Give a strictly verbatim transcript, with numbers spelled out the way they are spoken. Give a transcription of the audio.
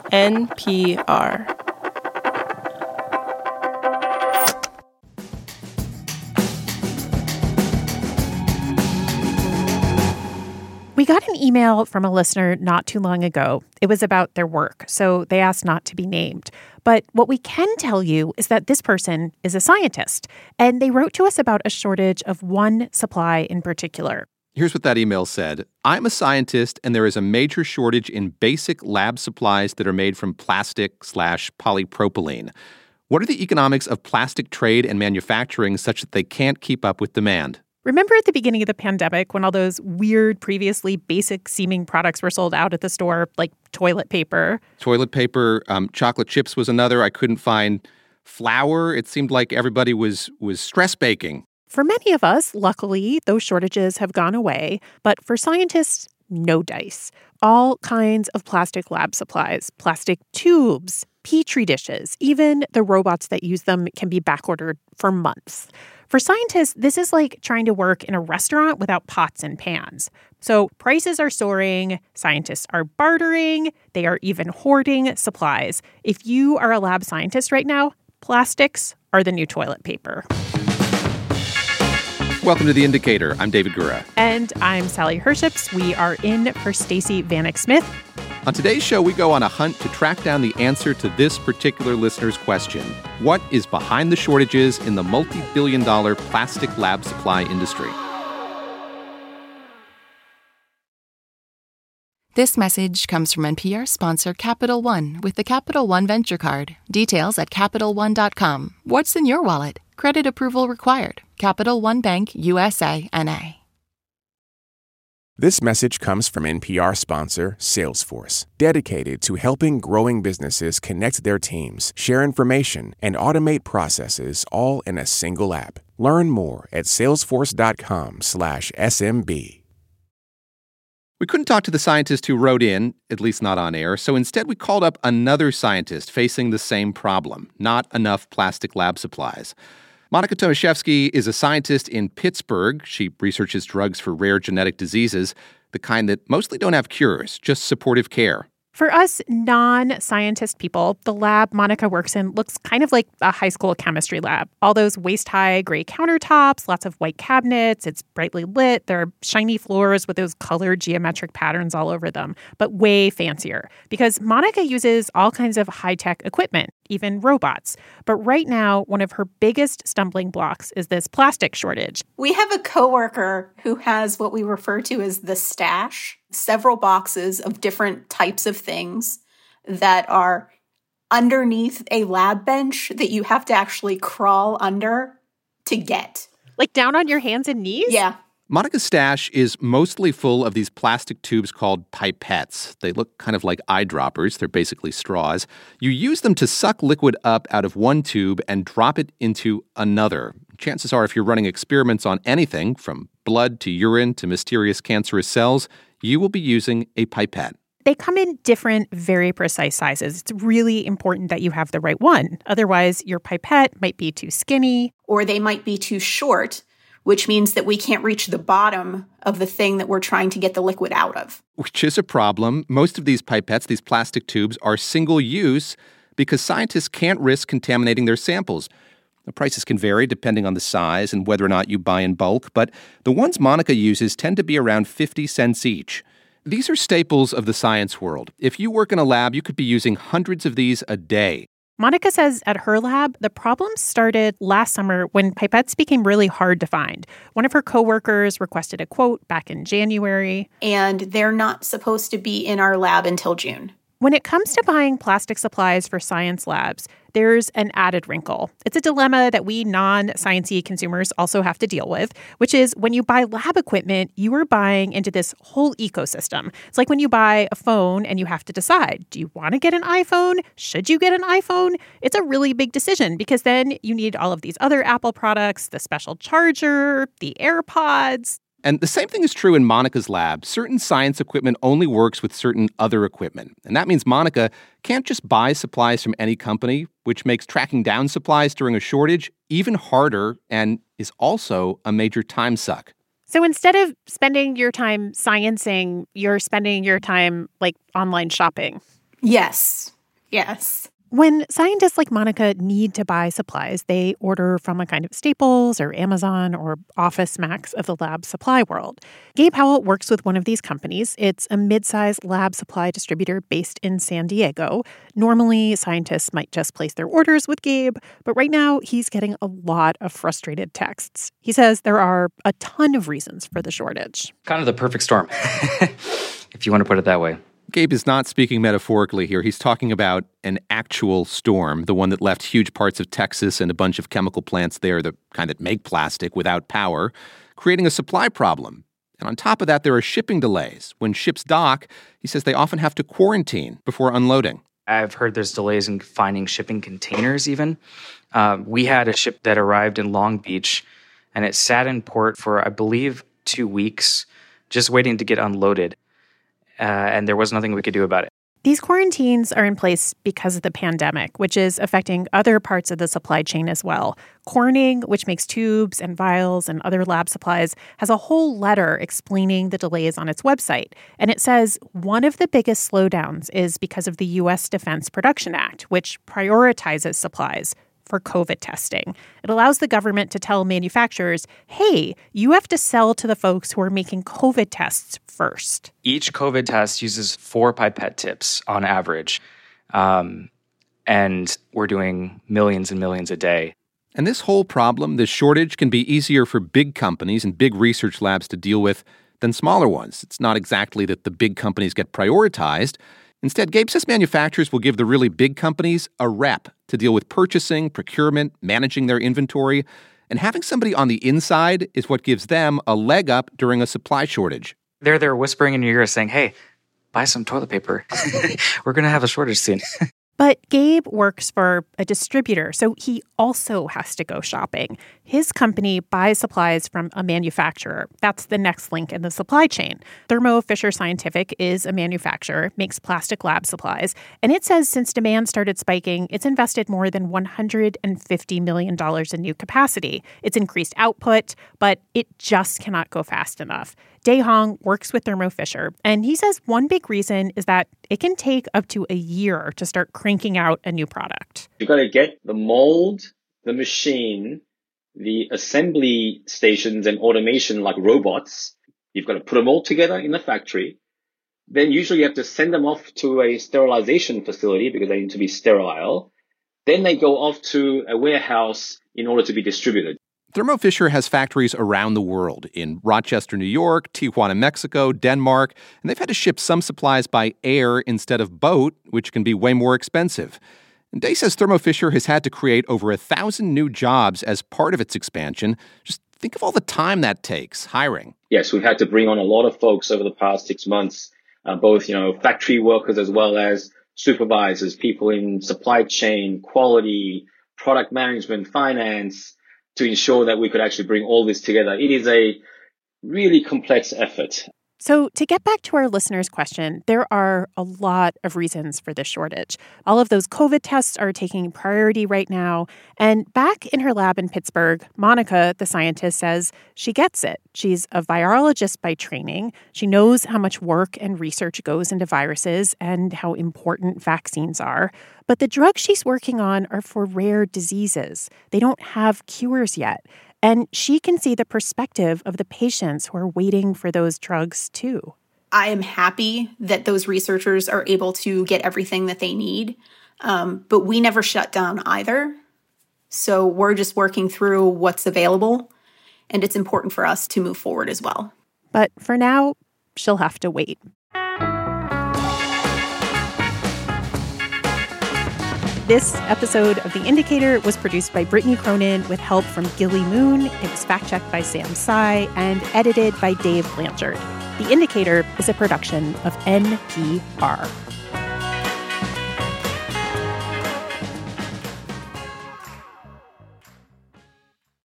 N P R. We got an email from a listener not too long ago. It was about their work, so they asked not to be named. But what we can tell you is that this person is a scientist, and they wrote to us about a shortage of one supply in particular. Here's what that email said. I'm a scientist, and there is a major shortage in basic lab supplies that are made from plastic slash polypropylene. What are the economics of plastic trade and manufacturing such that they can't keep up with demand? Remember at the beginning of the pandemic when all those weird, previously basic-seeming products were sold out at the store, like toilet paper? Toilet paper, um, chocolate chips was another. I couldn't find flour. It seemed like everybody was was stress baking. For many of us, luckily, those shortages have gone away. But for scientists, no dice. All kinds of plastic lab supplies, plastic tubes, petri dishes, even the robots that use them can be backordered for months. For scientists, this is like trying to work in a restaurant without pots and pans. So prices are soaring, scientists are bartering, they are even hoarding supplies. If you are a lab scientist right now, plastics are the new toilet paper. Welcome to The Indicator. I'm David Gura. And I'm Sally Herships. We are in for Stacey Vanek Smith. On today's show, we go on a hunt to track down the answer to this particular listener's question. What is behind the shortages in the multi-billion dollar plastic lab supply industry? This message comes from N P R sponsor Capital One with the Capital One Venture Card. Details at Capital One dot com. What's in your wallet? Credit approval required. Capital One Bank, U S A, N A This message comes from N P R sponsor Salesforce, dedicated to helping growing businesses connect their teams, share information, and automate processes all in a single app. Learn more at salesforce.com slash SMB. We couldn't talk to the scientist who wrote in, at least not on air, so instead we called up another scientist facing the same problem, not enough plastic lab supplies. Monica Tomaszewski is a scientist in Pittsburgh. She researches drugs for rare genetic diseases, the kind that mostly don't have cures, just supportive care. For us non-scientist people, the lab Monica works in looks kind of like a high school chemistry lab. All those waist-high gray countertops, lots of white cabinets, it's brightly lit, there are shiny floors with those colored geometric patterns all over them, but way fancier. Because Monica uses all kinds of high-tech equipment, even robots. But right now, one of her biggest stumbling blocks is this plastic shortage. We have a coworker who has what we refer to as the stash, several boxes of different types of things that are underneath a lab bench that you have to actually crawl under to get. Like down on your hands and knees? Yeah. Monica's stash is mostly full of these plastic tubes called pipettes. They look kind of like eyedroppers. They're basically straws. You use them to suck liquid up out of one tube and drop it into another. Chances are if you're running experiments on anything, from blood to urine to mysterious cancerous cells, you will be using a pipette. They come in different, very precise sizes. It's really important that you have the right one. Otherwise, your pipette might be too skinny. Or they might be too short, which means that we can't reach the bottom of the thing that we're trying to get the liquid out of. Which is a problem. Most of these pipettes, these plastic tubes, are single-use because scientists can't risk contaminating their samples. The prices can vary depending on the size and whether or not you buy in bulk, but the ones Monica uses tend to be around fifty cents each. These are staples of the science world. If you work in a lab, you could be using hundreds of these a day. Monica says at her lab, the problem started last summer when pipettes became really hard to find. One of her coworkers requested a quote back in January. And they're not supposed to be in our lab until June. When it comes to buying plastic supplies for science labs, there's an added wrinkle. It's a dilemma that we non-sciencey consumers also have to deal with, which is when you buy lab equipment, you are buying into this whole ecosystem. It's like when you buy a phone and you have to decide, do you want to get an iPhone? Should you get an iPhone? It's a really big decision because then you need all of these other Apple products, the special charger, the AirPods. And the same thing is true in Monica's lab. Certain science equipment only works with certain other equipment. And that means Monica can't just buy supplies from any company, which makes tracking down supplies during a shortage even harder and is also a major time suck. So instead of spending your time sciencing, you're spending your time, like, online shopping. Yes. Yes. When scientists like Monica need to buy supplies, they order from a kind of Staples or Amazon or Office Max of the lab supply world. Gabe Howell works with one of these companies. It's a mid-sized lab supply distributor based in San Diego. Normally, scientists might just place their orders with Gabe, but right now he's getting a lot of frustrated texts. He says there are a ton of reasons for the shortage. Kind of the perfect storm, if you want to put it that way. Gabe is not speaking metaphorically here. He's talking about an actual storm, the one that left huge parts of Texas and a bunch of chemical plants there, the kind that make plastic, without power, creating a supply problem. And on top of that, there are shipping delays. When ships dock, he says they often have to quarantine before unloading. I've heard there's delays in finding shipping containers even. Uh, we had a ship that arrived in Long Beach, and it sat in port for, I believe, two weeks, just waiting to get unloaded. Uh, and there was nothing we could do about it. These quarantines are in place because of the pandemic, which is affecting other parts of the supply chain as well. Corning, which makes tubes and vials and other lab supplies, has a whole letter explaining the delays on its website. And it says one of the biggest slowdowns is because of the U S Defense Production Act, which prioritizes supplies for COVID testing. It allows the government to tell manufacturers, hey, you have to sell to the folks who are making COVID tests first. Each COVID test uses four pipette tips on average, um, and we're doing millions and millions a day. And this whole problem, this shortage, can be easier for big companies and big research labs to deal with than smaller ones. It's not exactly that the big companies get prioritized. Instead, Gabe says manufacturers will give the really big companies a rep to deal with purchasing, procurement, managing their inventory, and having somebody on the inside is what gives them a leg up during a supply shortage. They're there whispering in your ear saying, hey, buy some toilet paper. We're going to have a shortage soon. But Gabe works for a distributor, so he also has to go shopping. His company buys supplies from a manufacturer. That's the next link in the supply chain. Thermo Fisher Scientific is a manufacturer, makes plastic lab supplies, and it says since demand started spiking, it's invested more than one hundred fifty million dollars in new capacity. It's increased output, but it just cannot go fast enough. Dae Hong works with Thermo Fisher, and he says one big reason is that it can take up to a year to start cranking out a new product. You've got to get the mold, the machine, the assembly stations and automation like robots. You've got to put them all together in the factory. Then usually you have to send them off to a sterilization facility because they need to be sterile. Then they go off to a warehouse in order to be distributed. Thermo Fisher has factories around the world, in Rochester, New York, Tijuana, Mexico, Denmark, and they've had to ship some supplies by air instead of boat, which can be way more expensive. And Dae says Thermo Fisher has had to create over a thousand new jobs as part of its expansion. Just think of all the time that takes, hiring. Yes, we've had to bring on a lot of folks over the past six months, uh, both, you know, factory workers as well as supervisors, people in supply chain, quality, product management, finance, to ensure that we could actually bring all this together. It is a really complex effort. So to get back to our listener's question, there are a lot of reasons for this shortage. All of those COVID tests are taking priority right now. And back in her lab in Pittsburgh, Monica, the scientist, says she gets it. She's a virologist by training. She knows how much work and research goes into viruses and how important vaccines are. But the drugs she's working on are for rare diseases. They don't have cures yet. And she can see the perspective of the patients who are waiting for those drugs, too. I am happy that those researchers are able to get everything that they need. Um, but we never shut down either. So we're just working through what's available. And it's important for us to move forward as well. But for now, she'll have to wait. This episode of The Indicator was produced by Brittany Cronin with help from Gilly Moon. It was fact-checked by Sam Tsai and edited by Dave Blanchard. The Indicator is a production of N P R.